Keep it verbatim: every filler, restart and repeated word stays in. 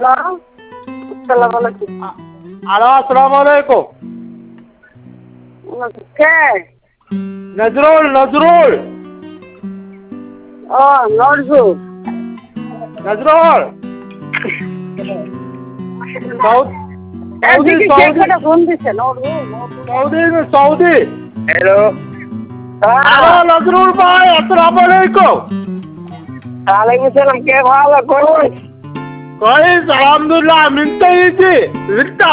আসসালামু আলাইকুম। হ্যালো, আসসালামু আলাইকুম। কে? নজরুল নজরুল ও নজরুল। নজরুল সৌদি সৌদি এদিকে কে সৌদি করে ফোন দিছে? Nazrul Saudi Saudi hello, hello Nazrul ভাই, আসসালামু আলাইকুম। ওয়ালাইকুম সালাম। কে ভালো করুন? كويس الحمد لله. من تيجي انت